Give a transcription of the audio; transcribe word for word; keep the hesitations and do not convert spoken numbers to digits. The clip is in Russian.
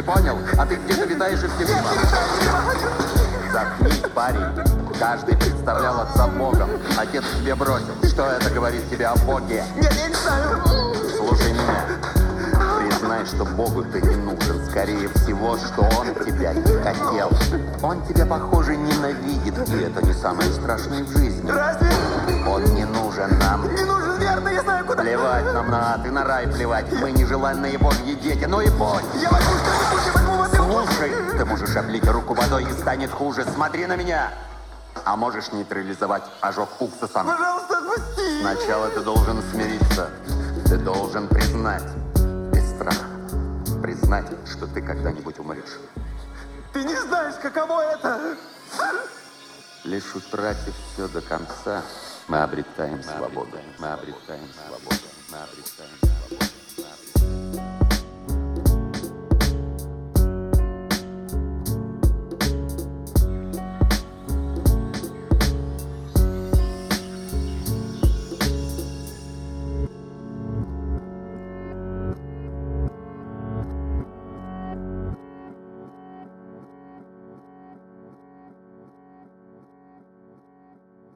понял? А ты где-то витаешь и все мимо. Заткнись, парень. Каждый представлял отца Богом. Отец тебе бросил. Что это говорит тебе о Боге? Нет, я не знаю. Слушай меня. Признай, что Богу ты не нужен. Скорее всего, что Он тебя не хотел. Он тебя, похоже, ненавидит. И это не самое страшное в жизни. Разве? Он не нужен нам. Не нужен, верно, я знаю, куда. Плевать нам на ад и на рай плевать. Мы нежеланные Божьи дети. Ну и будь. Я возьму что-нибудь, я возьму вот это. Слушай, ты можешь облить руку водой и станет хуже. Смотри на меня. А можешь нейтрализовать ожог уксусом. Пожалуйста, отпусти. Сначала ты должен смириться. Ты должен признать, без страха, признать, что ты когда-нибудь умрешь. Ты не знаешь, каково это. Лишь утратив все до конца, мы обретаем свободу. Мы обретаем свободу. Мы обретаем свободу.